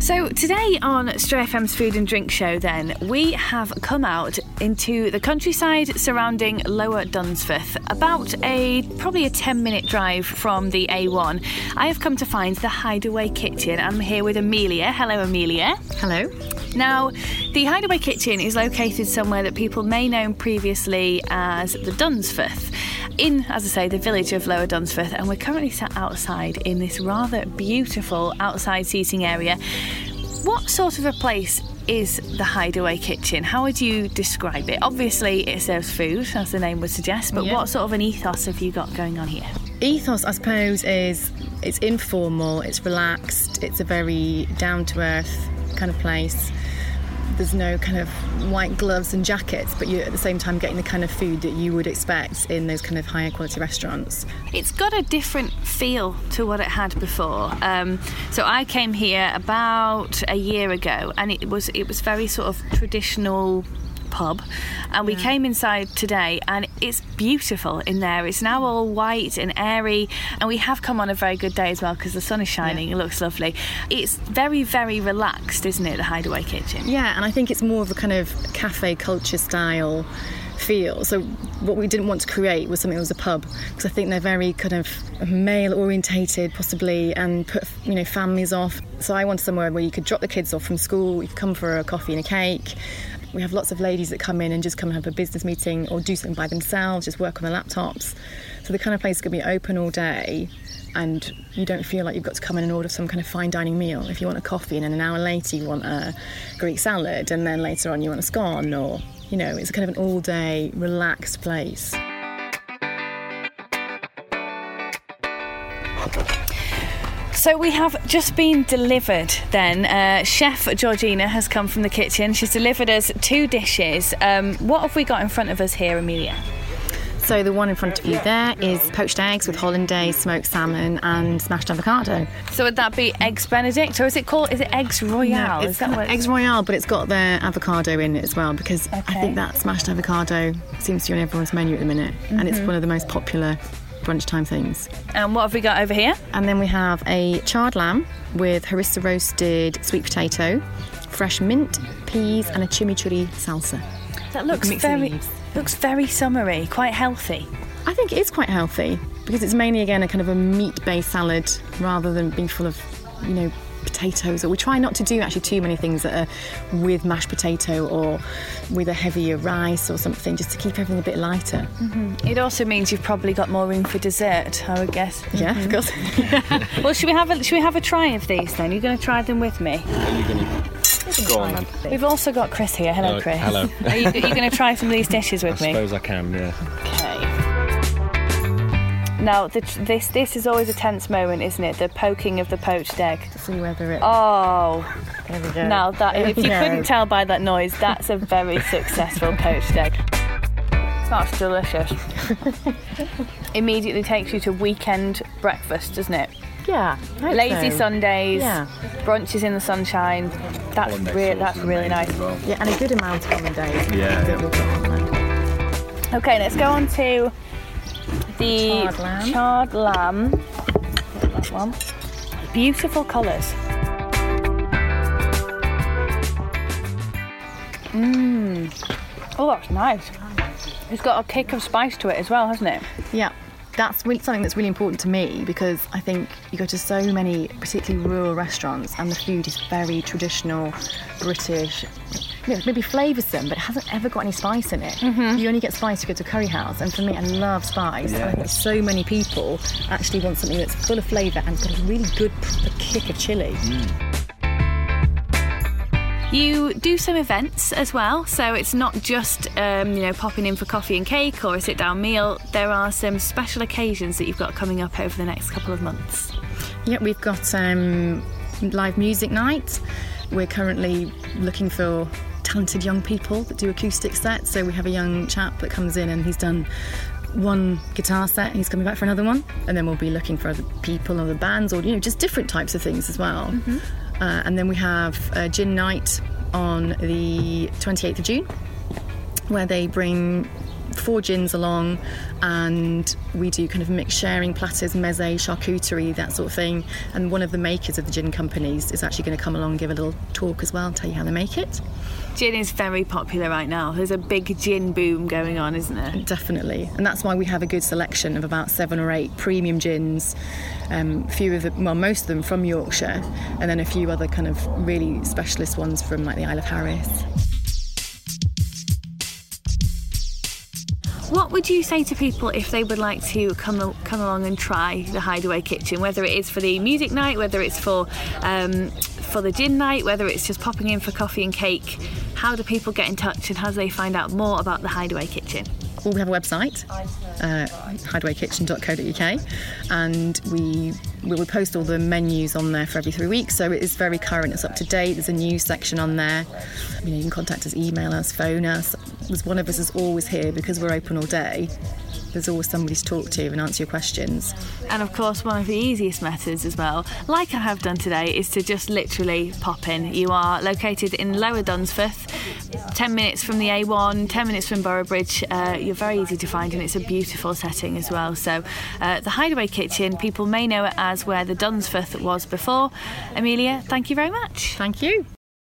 So today on Stray FM's Food and Drink Show then, we have come out into the countryside surrounding Lower Dunsforth, about probably a 10-minute drive from the A1. I have come to find the Hideaway Kitchen. I'm here with Amelia. Hello, Amelia. Hello. Now, the Hideaway Kitchen is located somewhere that people may know previously as the Dunsforth, in, as I say, the village of Lower Dunsforth, and we're currently sat outside in this rather beautiful outside seating area. What sort of a place is the Hideaway Kitchen? How would you describe it? Obviously, it serves food, as the name would suggest, but what sort of an ethos have you got going on here? Ethos, I suppose, is it's informal, it's relaxed, it's a very down-to-earth kind of place. There's no kind of white gloves and jackets, but you're at the same time getting the kind of food that you would expect in those kind of higher quality restaurants. It's got a different feel to what it had before. So I came here about a year ago, and it was very sort of traditional pub, and we came inside today and it's beautiful in there. It's now all white and airy, and we have come on a very good day as well because the sun is shining. It looks lovely. It's very, very relaxed, isn't it, the Hideaway Kitchen? Yeah, and I think it's more of a kind of cafe culture style feel. So what we didn't want to create was something that was a pub, because I think they're very kind of male orientated possibly, and put families off. So I wanted somewhere where you could drop the kids off from school, you could come for a coffee and a cake. We have lots of ladies that come in and just come and have a business meeting or do something by themselves, just work on their laptops. So the kind of place is going to be open all day, and you don't feel like you've got to come in and order some kind of fine dining meal. If you want a coffee and then an hour later you want a Greek salad, and then later on you want a scone, or, it's kind of an all day relaxed place. So we have just been delivered then. Chef Georgina has come from the kitchen. She's delivered us 2 dishes. What have we got in front of us here, Amelia? So the one in front of you there is poached eggs with hollandaise, smoked salmon and smashed avocado. So would that be eggs Benedict, or is it eggs Royale? No, it's eggs Royale, but it's got the avocado in it as well, because I think that smashed avocado seems to be on everyone's menu at the minute, and it's one of the most popular brunch time things. And what have we got over here? And then we have a charred lamb with harissa roasted sweet potato, fresh mint, peas and a chimichurri salsa. That looks very summery, quite healthy. I think it is quite healthy, because it's mainly, again, a kind of a meat-based salad rather than being full of, potatoes. Or we try not to do actually too many things that are with mashed potato or with a heavier rice or something, just to keep everything a bit lighter. Mm-hmm. It also means you've probably got more room for dessert, I would guess. Yeah, of course. Well, should we have a try of these then? You're going to try them with me? Go on. We've also got Chris here. Hello, Chris. Hello. Are you going to try some of these dishes with me? I suppose I can, yeah. Okay. Now, this is always a tense moment, isn't it? The poking of the poached egg. To see whether it... Oh. There we go. Now, if you couldn't tell by that noise, that's a very successful poached egg. That's delicious. Immediately takes you to weekend breakfast, doesn't it? Yeah. Lazy Sundays, brunches in the sunshine. That's really nice. Well. Yeah, and a good amount of hollandaise. Yeah. Okay, let's go on to the charred lamb. That one. Beautiful colours. Oh, that's nice. It's got a kick of spice to it as well, hasn't it? Yeah. That's really something that's really important to me, because I think you go to so many particularly rural restaurants and the food is very traditional, British, maybe flavoursome, but it hasn't ever got any spice in it. Mm-hmm. You only get spice if you go to a curry house, and for me, I love spice. Yeah. And I think so many people actually want something that's full of flavour and got a really good kick of chilli. You do some events as well, so it's not just popping in for coffee and cake or a sit-down meal. There are some special occasions that you've got coming up over the next couple of months. Yeah, we've got live music night. We're currently looking for talented young people that do acoustic sets. So we have a young chap that comes in and he's done one guitar set, he's coming back for another one, and then we'll be looking for other people, other bands, or just different types of things as well. Mm-hmm. And then we have a gin night on the 28th of June, where they bring 4 gins along, and we do kind of mixed sharing, platters, mezze, charcuterie, that sort of thing. And one of the makers of the gin companies is actually going to come along and give a little talk as well, tell you how they make it. Gin is very popular right now. There's a big gin boom going on, isn't there? Definitely, and that's why we have a good selection of about 7 or 8 premium gins, most of them from Yorkshire, and then a few other kind of really specialist ones from like the Isle of Harris. What would you say to people if they would like to come along and try the Hideaway Kitchen, whether it is for the music night, whether it's for the gin night, whether it's just popping in for coffee and cake? How do people get in touch, and how do they find out more about the Hideaway Kitchen? Well, we have a website, hideawaykitchen.co.uk, and we post all the menus on there for every 3 weeks, so it is very current, it's up to date. There's a news section on there. You can contact us, email us, phone us. There's one of us is always here because we're open all day. There's always somebody to talk to and answer your questions. And of course, one of the easiest methods as well, like I have done today, is to just literally pop in. You are located in Lower Dunsforth, 10 minutes from the A1, 10 minutes from Boroughbridge. You're very easy to find, and it's a beautiful setting as well. So the Hideaway Kitchen, people may know it as where the Dunsforth was before. Amelia, thank you very much. Thank you.